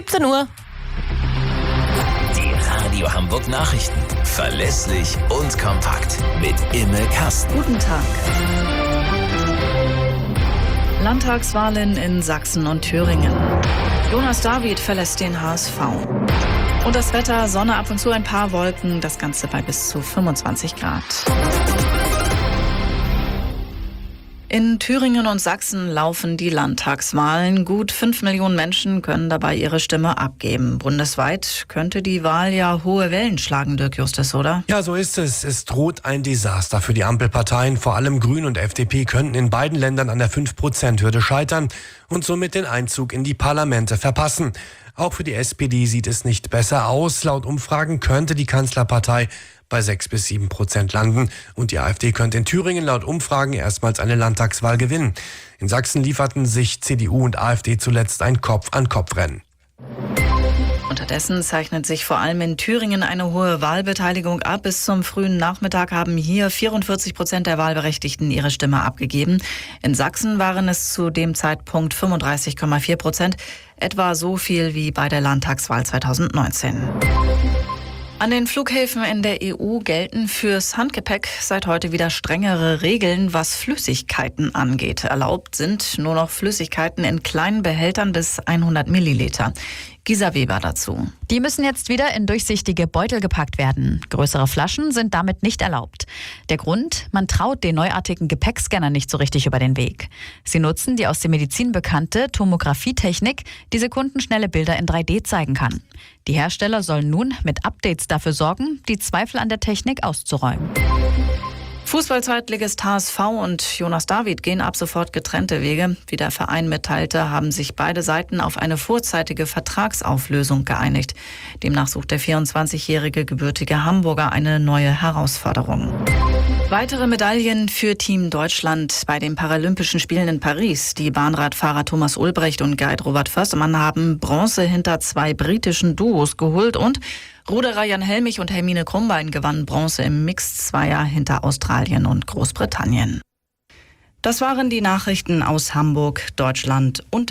17 Uhr. Die Radio Hamburg Nachrichten. Verlässlich und kompakt. Mit Imme Kasten. Guten Tag. Landtagswahlen in Sachsen und Thüringen. Jonas David verlässt den HSV. Und das Wetter, Sonne, ab und zu ein paar Wolken, das Ganze bei bis zu 25 Grad. In Thüringen und Sachsen laufen die Landtagswahlen. Gut 5 Millionen Menschen können dabei ihre Stimme abgeben. Bundesweit könnte die Wahl ja hohe Wellen schlagen, Dirk Justus, oder? Ja, so ist es. Es droht ein Desaster für die Ampelparteien. Vor allem Grün und FDP könnten in beiden Ländern an der 5%-Hürde scheitern und somit den Einzug in die Parlamente verpassen. Auch für die SPD sieht es nicht besser aus. Laut Umfragen könnte die Kanzlerpartei bei 6-7% landen. Und die AfD könnte in Thüringen laut Umfragen erstmals eine Landtagswahl gewinnen. In Sachsen lieferten sich CDU und AfD zuletzt ein Kopf-an-Kopf-Rennen. Unterdessen zeichnet sich vor allem in Thüringen eine hohe Wahlbeteiligung ab. Bis zum frühen Nachmittag haben hier 44% der Wahlberechtigten ihre Stimme abgegeben. In Sachsen waren es zu dem Zeitpunkt 35,4%, etwa so viel wie bei der Landtagswahl 2019. An den Flughäfen in der EU gelten fürs Handgepäck seit heute wieder strengere Regeln, was Flüssigkeiten angeht. Erlaubt sind nur noch Flüssigkeiten in kleinen Behältern bis 100 Milliliter. Gisa Weber dazu. Die müssen jetzt wieder in durchsichtige Beutel gepackt werden. Größere Flaschen sind damit nicht erlaubt. Der Grund? Man traut den neuartigen Gepäckscanner nicht so richtig über den Weg. Sie nutzen die aus der Medizin bekannte Tomografietechnik, die sekundenschnelle Bilder in 3D zeigen kann. Die Hersteller sollen nun mit Updates dafür sorgen, die Zweifel an der Technik auszuräumen. Fußball-Zweitligist HSV und Jonas David gehen ab sofort getrennte Wege. Wie der Verein mitteilte, haben sich beide Seiten auf eine vorzeitige Vertragsauflösung geeinigt. Demnach sucht der 24-jährige gebürtige Hamburger eine neue Herausforderung. Weitere Medaillen für Team Deutschland bei den Paralympischen Spielen in Paris. Die Bahnradfahrer Thomas Ulbrecht und Geit Robert Förstermann haben Bronze hinter 2 britischen Duos geholt und Ruderer Jan Helmich und Hermine Krumbein gewannen Bronze im Mixed-Zweier hinter Australien und Großbritannien. Das waren die Nachrichten aus Hamburg, Deutschland und